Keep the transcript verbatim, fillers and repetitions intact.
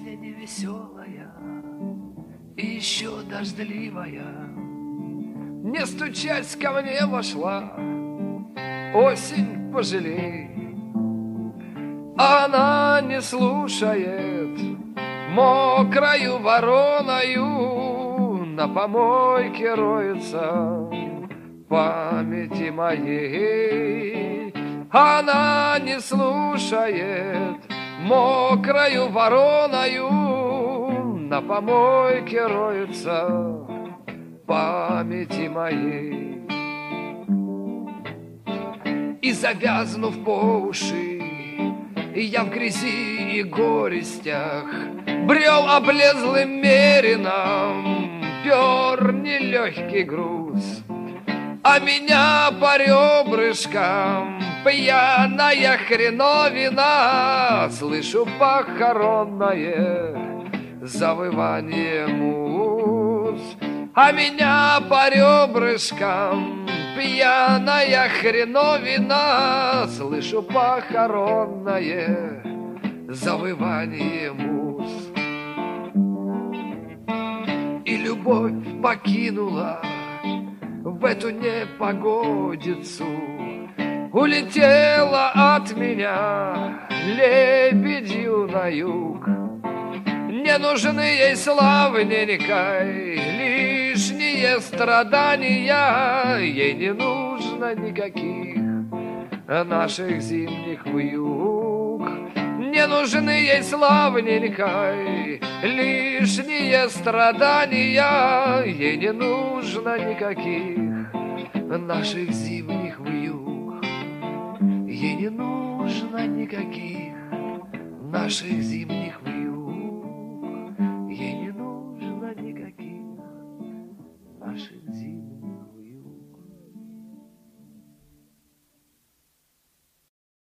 песня невеселая и еще дождливая. Не стучась ко мне вошла осень, пожалей. Она не слушает мокрою вороною, на помойке роется памяти моей. Она не слушает мокрою вороною, на помойке роется памяти моей. И завязнув по уши, я в грязи и горестях брел облезлым мерином, пер нелегкий груз, а меня по ребрышкам пьяная хреновина. Слышу похоронное завывание муз, а меня по ребрышкам пьяная хреновина. Слышу похоронное завывание муз. И любовь покинула в эту непогодицу, улетела от меня лебедью на юг. Не нужны ей славненькой лишние страдания, ей не нужно никаких наших зимних вьюг. Не нужны ей славненькой лишние страдания, ей не нужно никаких наших зимних вьюг. Ей не нужно никаких наших зимних вьюг.